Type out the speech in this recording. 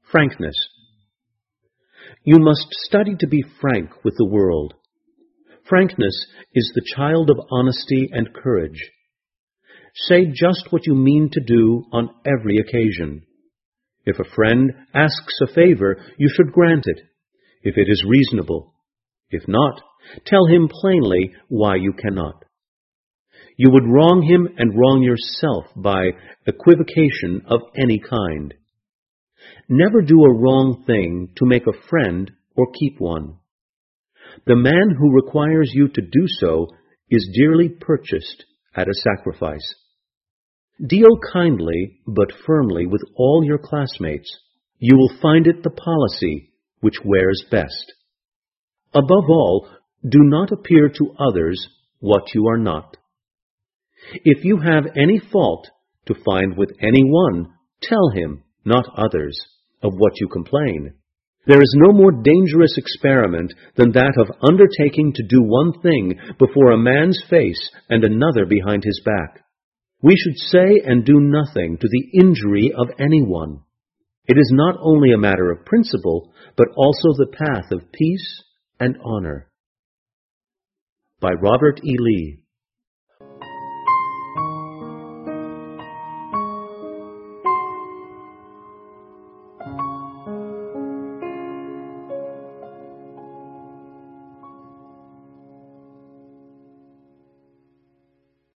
Frankness. You must study to be frank with the world. Frankness is the child of honesty and courage. Say just what you mean to do on every occasion. If a friend asks a favor, you should grant it, if it is reasonable. If not, tell him plainly why you cannot. You would wrong him and wrong yourself by equivocation of any kind. Never do a wrong thing to make a friend or keep one. The man who requires you to do so is dearly purchased at a sacrifice. Deal kindly but firmly with all your classmates. You will find it the policy which wears best. Above all, do not appear to others what you are not. If you have any fault to find with any one, tell him, not others, of what you complain. There is no more dangerous experiment than that of undertaking to do one thing before a man's face and another behind his back. We should say and do nothing to the injury of anyone. It is not only a matter of principle, but also the path of peace and honor. By Robert E. Lee.